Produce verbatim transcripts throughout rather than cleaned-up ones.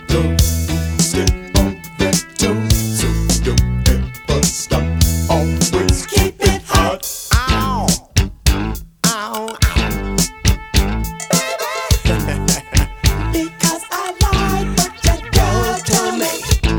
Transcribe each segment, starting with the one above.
Don't step on that toe, so don't ever stop. Always keep it hot. Ow, ow, ow. Because I like what your girl told me.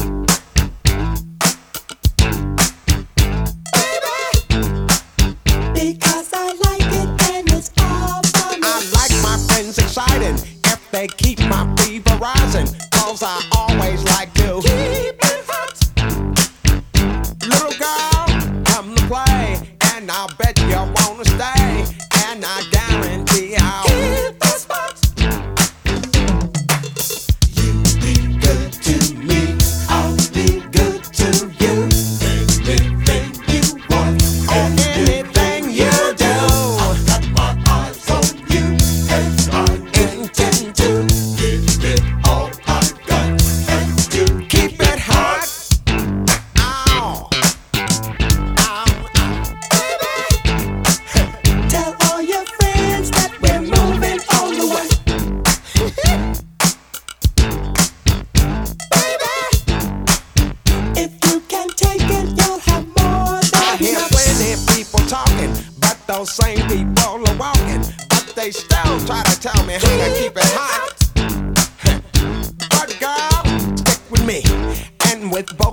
Because I like it and it's all for me. I like my friends exciting if they keep my fever rising. Cause I always like to Keep it hot. little girl, come to play. And I'll bet you wanna stay. And I guarantee I'll Hit the spot. You be good to me, I'll be good to you. Anything you want, and anything you do. I've got my eyes on you, and I intend to give it all I've got, and to Keep it hot. Ow, ow, ow. Tell all your friends that we're moving on the way. If you can take it, you'll have more I than hear enough. plenty of people talking, but those same people are walking. But they still try to tell me how to keep it hot. But girl, stick with me, and with both